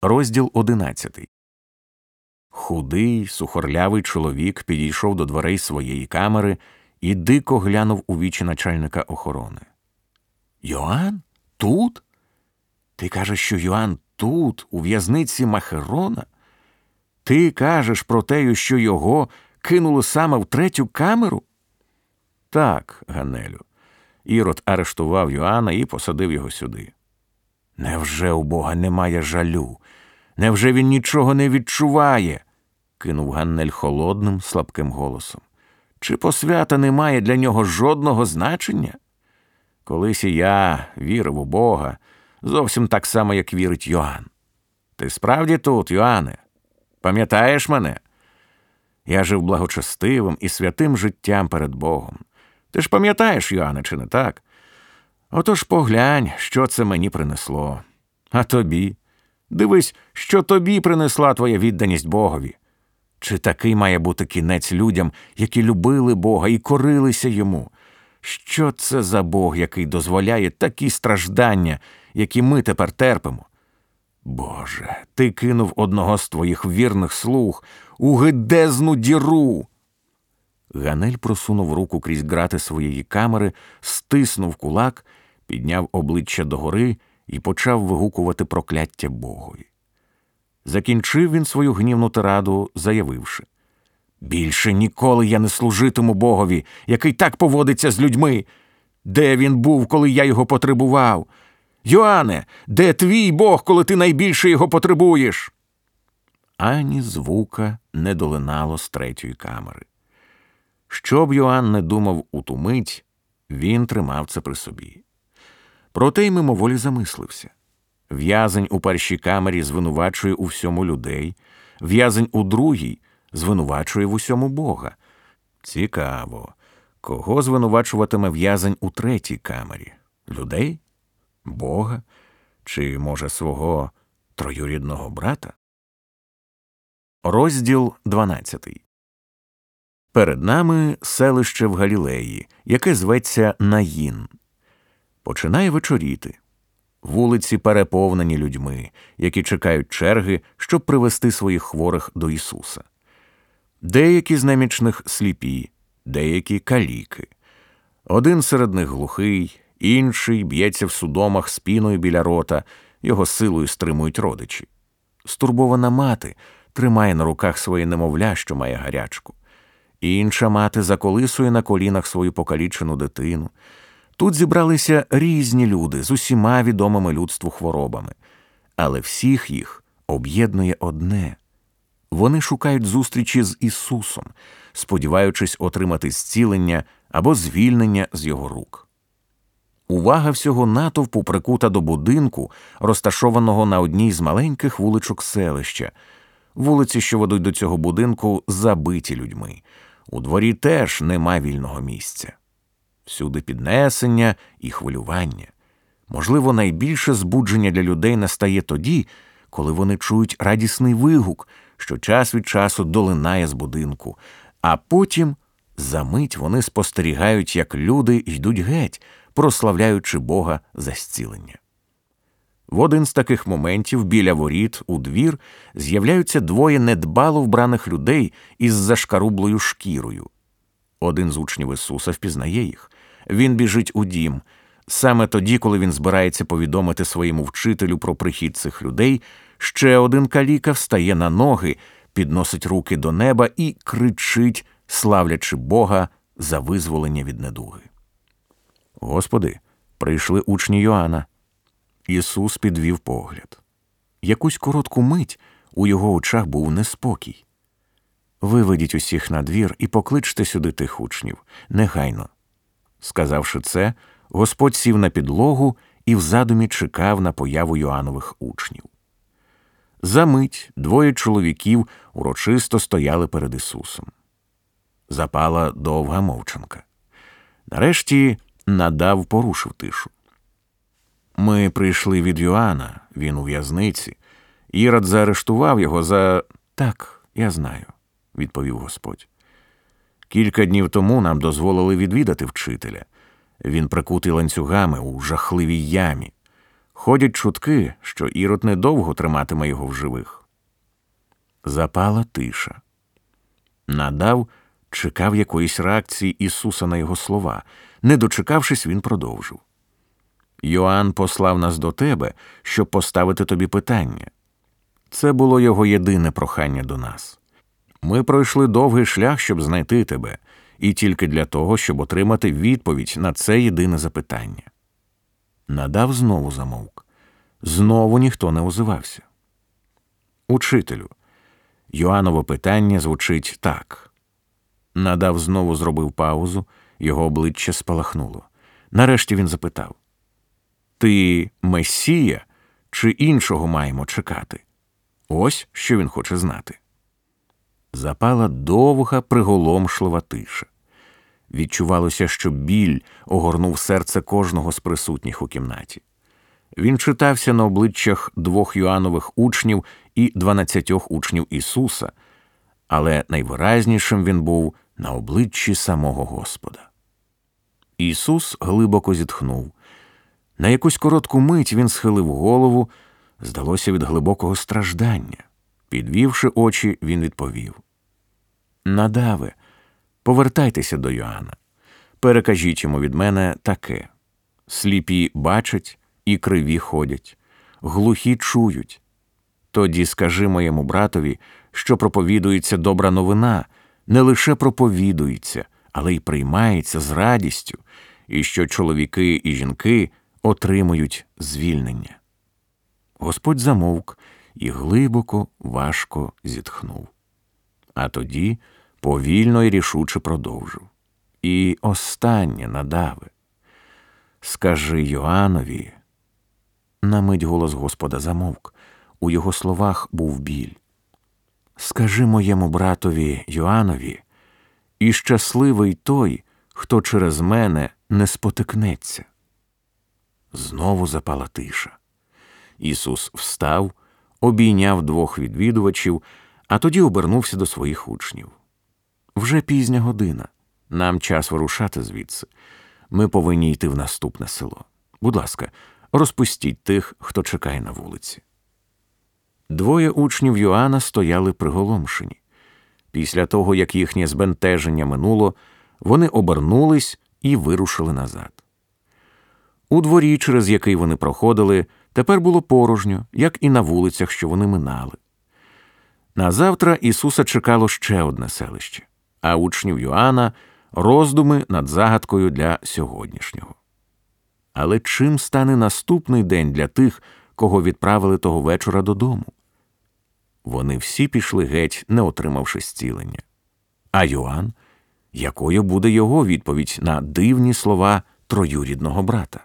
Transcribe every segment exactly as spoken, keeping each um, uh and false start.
Розділ одинадцятий. Худий, сухорлявий чоловік підійшов до дверей своєї камери і дико глянув у вічі начальника охорони. «Йоанн? Тут? Ти кажеш, що Йоанн тут, у в'язниці Махерона? Ти кажеш про те, що його кинули саме в третю камеру?» «Так, Ганнелю. Ірод арештував Йоанна і посадив його сюди». «Невже у Бога немає жалю? Невже він нічого не відчуває?» – кинув Ганнель холодним, слабким голосом. «Чи посвята не має для нього жодного значення? Колись і я вірив у Бога, зовсім так само, як вірить Йоанн. Ти справді тут, Йоанне? Пам'ятаєш мене? Я жив благочестивим і святим життям перед Богом. Ти ж пам'ятаєш, Йоанне, чи не так? Отож поглянь, що це мені принесло. А тобі? Дивись, що тобі принесла твоя відданість Богові. Чи такий має бути кінець людям, які любили Бога і корилися йому? Що це за Бог, який дозволяє такі страждання, які ми тепер терпимо? Боже, ти кинув одного з твоїх вірних слуг у гидезну діру!» Ганнель просунув руку крізь грати своєї камери, стиснув кулак, підняв обличчя догори і почав вигукувати прокляття Богові. Закінчив він свою гнівну тираду, заявивши: «Більше ніколи я не служитиму Богові, який так поводиться з людьми. Де він був, коли я його потребував? Йоанне, де твій Бог, коли ти найбільше його потребуєш?» Ані звука не долинало з третьої камери. Що б Йоанн не думав у ту мить, він тримав це при собі. Проте й мимоволі замислився. В'язень у першій камері звинувачує у всьому людей, в'язень у другій звинувачує в усьому Бога. Цікаво, кого звинувачуватиме в'язень у третій камері? Людей? Бога? Чи, може, свого троюрідного брата? Розділ дванадцятий. Перед нами селище в Галілеї, яке зветься Наїн. Починає вечоріти. Вулиці переповнені людьми, які чекають черги, щоб привести своїх хворих до Ісуса. Деякі з немічних сліпі, деякі каліки. Один серед них глухий, інший б'ється в судомах спіною біля рота, його силою стримують родичі. Стурбована мати тримає на руках своє немовля, що має гарячку. Інша мати заколисує на колінах свою покалічену дитину. Тут зібралися різні люди з усіма відомими людству хворобами. Але всіх їх об'єднує одне. Вони шукають зустрічі з Ісусом, сподіваючись отримати зцілення або звільнення з Його рук. Увага всього натовпу прикута до будинку, розташованого на одній з маленьких вуличок селища. Вулиці, що ведуть до цього будинку, забиті людьми. У дворі теж нема вільного місця. Всюди піднесення і хвилювання. Можливо, найбільше збудження для людей настає тоді, коли вони чують радісний вигук, що час від часу долинає з будинку, а потім за мить вони спостерігають, як люди йдуть геть, прославляючи Бога за зцілення. В один з таких моментів біля воріт у двір з'являються двоє недбало вбраних людей із зашкарублою шкірою. Один з учнів Ісуса впізнає їх. Він біжить у дім. Саме тоді, коли він збирається повідомити своєму вчителю про прихід цих людей, ще один каліка встає на ноги, підносить руки до неба і кричить, славлячи Бога за визволення від недуги. «Господи, прийшли учні Йоанна». Ісус підвів погляд. Якусь коротку мить у його очах був неспокій. «Виведіть усіх на двір і покличте сюди тих учнів, негайно». Сказавши це, Господь сів на підлогу і в задумі чекав на появу Йоаннових учнів. Замить двоє чоловіків урочисто стояли перед Ісусом. Запала довга мовчанка. Нарешті Надав порушив тишу. «Ми прийшли від Йоанна, він у в'язниці. Ірод заарештував його за...» «Так, я знаю», – відповів Господь. «Кілька днів тому нам дозволили відвідати вчителя. Він прикутий ланцюгами у жахливій ямі. Ходять чутки, що Ірод недовго триматиме його в живих. Запала тиша. Надав чекав якоїсь реакції Ісуса на його слова. Не дочекавшись, він продовжив. Йоанн послав нас до тебе, щоб поставити тобі питання. Це було його єдине прохання до нас. Ми пройшли довгий шлях, щоб знайти тебе, і тільки для того, щоб отримати відповідь на це єдине запитання. Надав знову замовк. Знову ніхто не озивався. Учителю, Йоаннове питання звучить так. Надав знову зробив паузу, його обличчя спалахнуло. Нарешті він запитав. Ти Месія, чи іншого маємо чекати? Ось що він хоче знати. Запала довга, приголомшлива тиша. Відчувалося, що біль огорнув серце кожного з присутніх у кімнаті. Він читався на обличчях двох Йоаннових учнів і дванадцятьох учнів Ісуса, але найвиразнішим він був на обличчі самого Господа. Ісус глибоко зітхнув. На якусь коротку мить він схилив голову, здалося від глибокого страждання. Підвівши очі, він відповів. Надаве, повертайтеся до Йоанна. Перекажіть йому від мене таке. Сліпі бачать і криві ходять, глухі чують. Тоді скажи моєму братові, що проповідується добра новина, не лише проповідується, але й приймається з радістю, і що чоловіки і жінки отримують звільнення. Господь замовк і глибоко, важко зітхнув. А тоді повільно і рішуче продовжив. І останнє, Надаве. Скажи Йоаннові. На мить голос Господа замовк. У його словах був біль. Скажи моєму братові Йоаннові, і щасливий той, хто через мене не спотикнеться. Знову запала тиша. Ісус встав, обійняв двох відвідувачів, а тоді обернувся до своїх учнів. Вже пізня година. Нам час вирушати звідси. Ми повинні йти в наступне село. Будь ласка, розпустіть тих, хто чекає на вулиці. Двоє учнів Йоанна стояли приголомшені. Після того, як їхнє збентеження минуло, вони обернулись і вирушили назад. У дворі, через який вони проходили, тепер було порожньо, як і на вулицях, що вони минали. Назавтра Ісуса чекало ще одне селище, а учнів Йоанна – роздуми над загадкою для сьогоднішнього. Але чим стане наступний день для тих, кого відправили того вечора додому? Вони всі пішли геть, не отримавши зцілення. А Йоанн? Якою буде його відповідь на дивні слова троюрідного брата?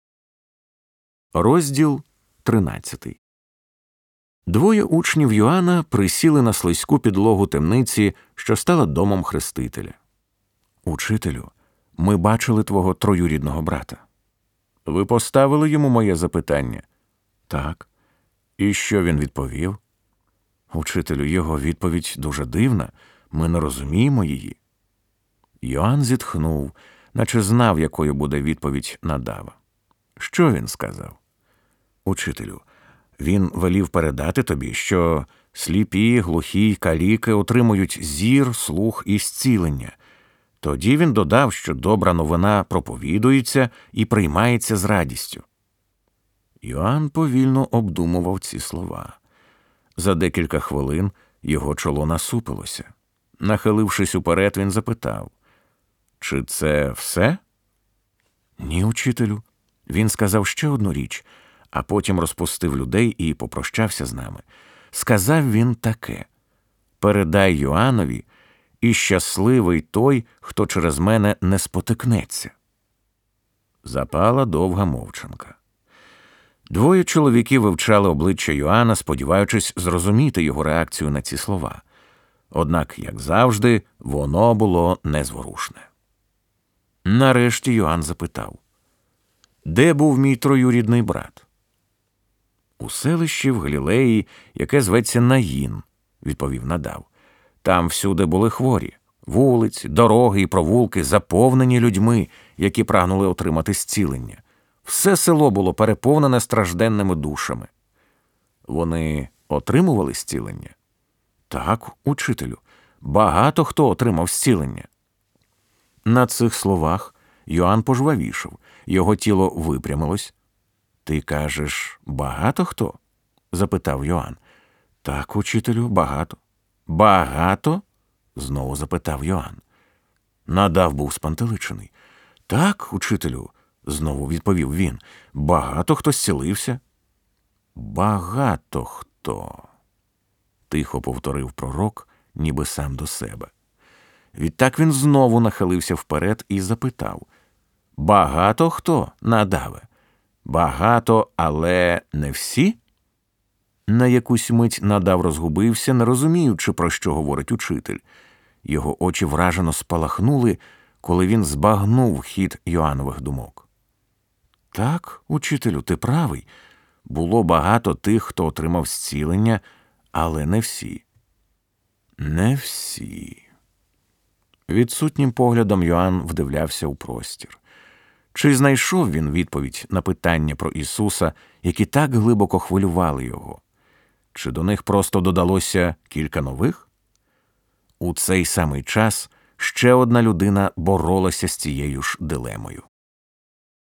Розділ тринадцятий. Двоє учнів Йоанна присіли на слизьку підлогу темниці, що стала домом Хрестителя. «Учителю, ми бачили твого троюрідного брата». «Ви поставили йому моє запитання?» «Так». «І що він відповів?» «Учителю, його відповідь дуже дивна, ми не розуміємо її». Йоанн зітхнув, наче знав, якою буде відповідь Надава. Що він сказав? «Учителю, він велів передати тобі, що сліпі, глухі й каліки отримують зір, слух і зцілення». Тоді він додав, що добра новина проповідується і приймається з радістю. Йоанн повільно обдумував ці слова. За декілька хвилин його чоло насупилося. Нахилившись уперед, він запитав, «Чи це все?» «Ні, учителю». Він сказав ще одну річ, а потім розпустив людей і попрощався з нами. Сказав він таке, «Передай Йоаннові, і щасливий той, хто через мене не спотикнеться». Запала довга мовчанка. Двоє чоловіків вивчали обличчя Йоанна, сподіваючись зрозуміти його реакцію на ці слова. Однак, як завжди, воно було незворушне. Нарешті Йоанн запитав, «Де був мій троюрідний брат?» «У селищі в Галілеї, яке зветься Наїн», – відповів Надав. «Там всюди були хворі. Вулиці, дороги і провулки заповнені людьми, які прагнули отримати зцілення. Все село було переповнене стражденними душами. Вони отримували зцілення? Так, учителю, багато хто отримав зцілення. На цих словах Йоанн пожвавішав, його тіло випрямилось. Ти кажеш, багато хто? Запитав Йоанн. Так, учителю, багато. Багато? Знову запитав Йоанн. Надав був спантеличений. Так, учителю, знову відповів він, багато хто зцілився. Багато хто, тихо повторив пророк, ніби сам до себе. Відтак він знову нахилився вперед і запитав. Багато хто, Надаве? Багато, але не всі? На якусь мить Надав розгубився, не розуміючи, про що говорить учитель. Його очі вражено спалахнули, коли він збагнув хід Йоаннових думок. Так, учителю, ти правий. Було багато тих, хто отримав зцілення, але не всі. Не всі. Відсутнім поглядом Йоанн вдивлявся у простір. Чи знайшов він відповідь на питання про Ісуса, які так глибоко хвилювали його? Чи до них просто додалося кілька нових? У цей самий час ще одна людина боролася з цією ж дилемою.